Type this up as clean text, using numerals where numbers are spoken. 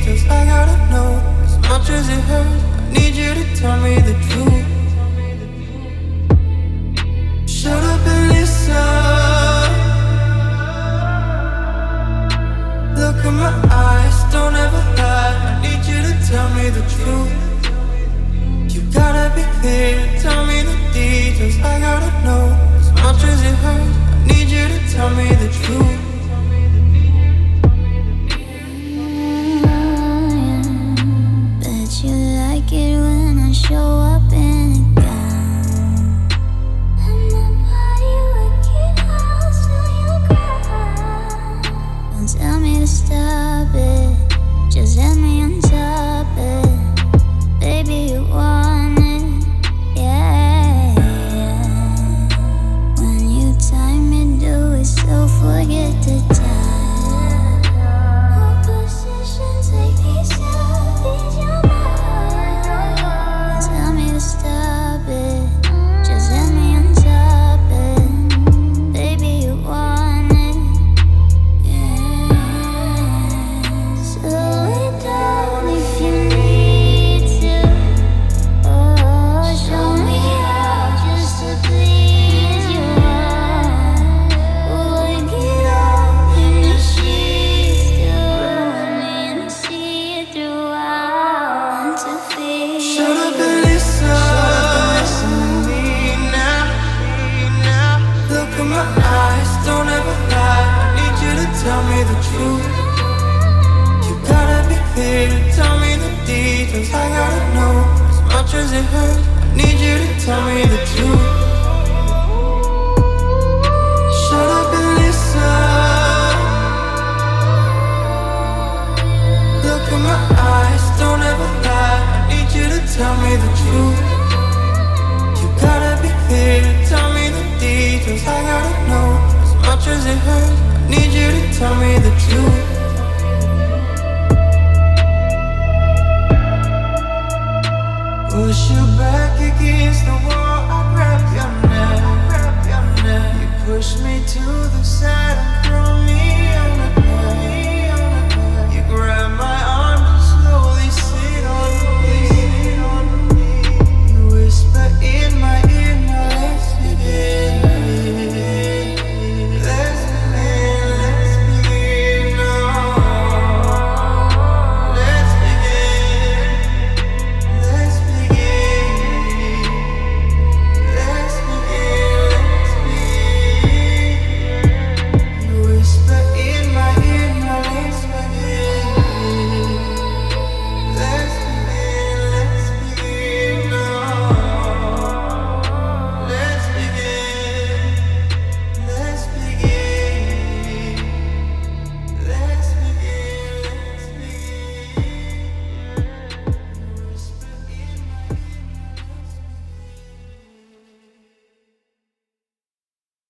details. I gotta know as much as it hurts. I need you to tell me the truth. Shut up and listen. Look in my eyes, don't ever lie. I need you to tell me the truth. You gotta be clear, tell me the details. I gotta know as much as it hurts. I need you to tell me the truth. Bet you like it when I show up in a gown, and my body working out till you cry. Don't tell me to stop it, just let me on top it. Baby, you want it, yeah, yeah. When you time me, do it so forget the time. Hold position, take these selfies, you're mine. Don't tell me to stop it, just let me on top it. Baby, you want it, yeah. Slow it down if you need to. Oh, show me how just to please you. Work it out in the sheets, do me and see it throughout to feel. Shut up and listen. To me now. Look in my eyes, don't ever lie. I need you to tell me the truth. You gotta be clear, tell me the details. I gotta know as much as it hurts. I need you to tell me the truth. Shut up and listen. Look in my eyes, don't ever lie. I need you to tell me the truth. You gotta be clear, tell me the details. I gotta know as much as it hurts. I need you to tell me the truth.